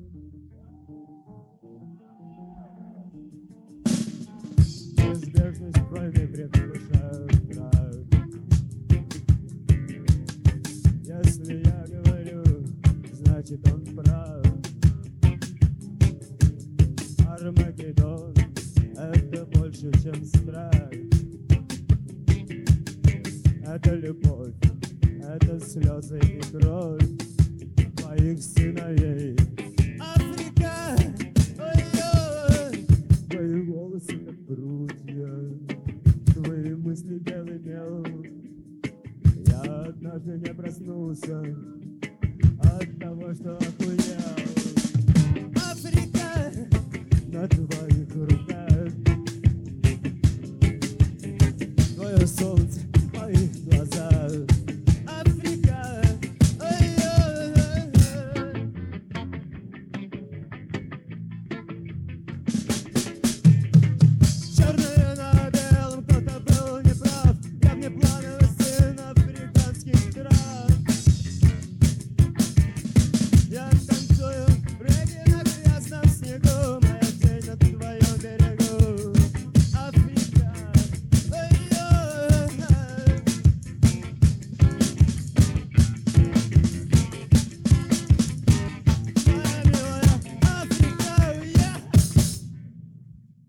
Неизбежность войны предвкушаю страх. Если я говорю, значит он прав. Армагеддон — это больше, чем страх. Это любовь, это слезы и кровь моих сыновей.